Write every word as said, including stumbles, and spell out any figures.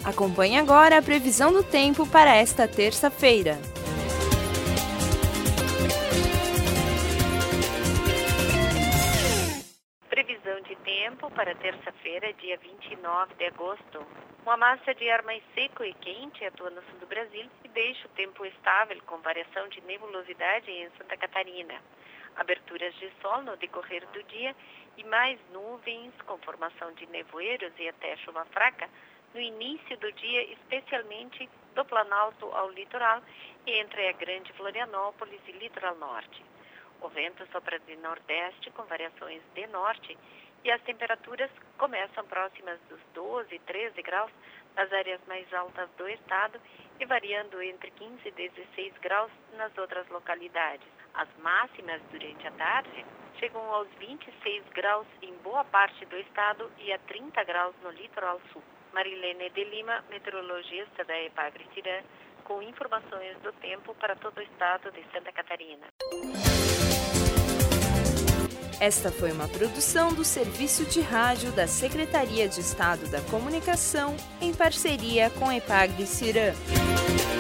Acompanhe agora a previsão do tempo para esta terça-feira. Previsão de tempo para terça-feira, dia vinte e nove de agosto. Uma massa de ar mais seco e quente atua no sul do Brasil e deixa o tempo estável com variação de nebulosidade em Santa Catarina. Aberturas de sol no decorrer do dia e mais nuvens com formação de nevoeiros e até chuva fraca no início do dia, especialmente do Planalto ao litoral e entre a Grande Florianópolis e Litoral Norte. O vento sopra de nordeste com variações de norte e as temperaturas começam próximas dos doze, treze graus nas áreas mais altas do estado e variando entre quinze e dezesseis graus nas outras localidades. As máximas durante a tarde chegam aos vinte e seis graus em boa parte do estado e a trinta graus no litoral sul. Marilene de Lima, meteorologista da Epagre-Cirã, com informações do tempo para todo o estado de Santa Catarina. Esta foi uma produção do Serviço de Rádio da Secretaria de Estado da Comunicação, em parceria com a Epagre-Cirã.